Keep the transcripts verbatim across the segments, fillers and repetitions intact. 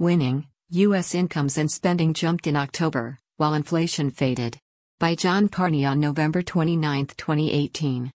Winning, U S incomes and spending jumped in October, while inflation faded. By John Carney on November twenty-ninth, twenty eighteen.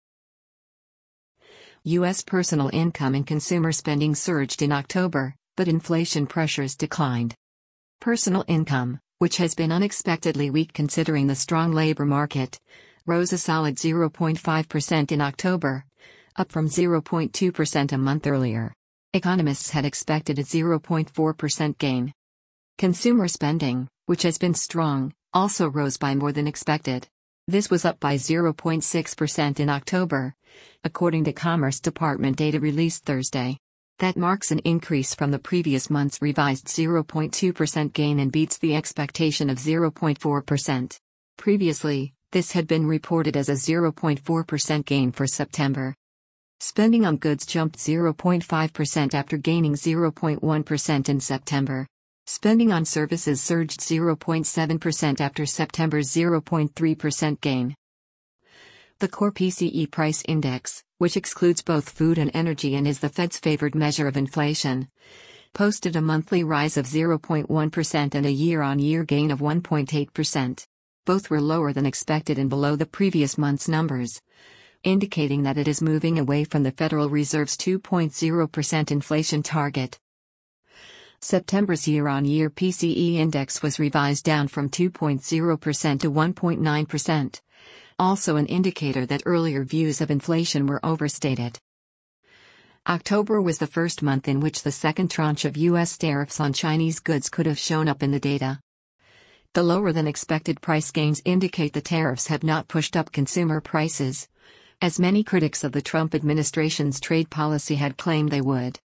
U S personal income and consumer spending surged in October, but inflation pressures declined. Personal income, which has been unexpectedly weak considering the strong labor market, rose a solid zero point five percent in October, up from zero point two percent a month earlier. Economists had expected a zero point four percent gain. Consumer spending, which has been strong, also rose by more than expected. This was up by zero point six percent in October, according to Commerce Department data released Thursday. That marks an increase from the previous month's revised zero point two percent gain and beats the expectation of zero point four percent. Previously, this had been reported as a zero point four percent gain for September. Spending on goods jumped zero point five percent after gaining zero point one percent in September. Spending on services surged zero point seven percent after September's zero point three percent gain. The core P C E price index, which excludes both food and energy and is the Fed's favored measure of inflation, posted a monthly rise of zero point one percent and a year-on-year gain of one point eight percent. Both were lower than expected and below the previous month's numbers, indicating that it is moving away from the Federal Reserve's two point zero percent inflation target. September's year-on-year P C E index was revised down from two point zero percent to one point nine percent, also an indicator that earlier views of inflation were overstated. October was the first month in which the second tranche of U S tariffs on Chinese goods could have shown up in the data. The lower-than-expected price gains indicate the tariffs have not pushed up consumer prices, as many critics of the Trump administration's trade policy had claimed they would.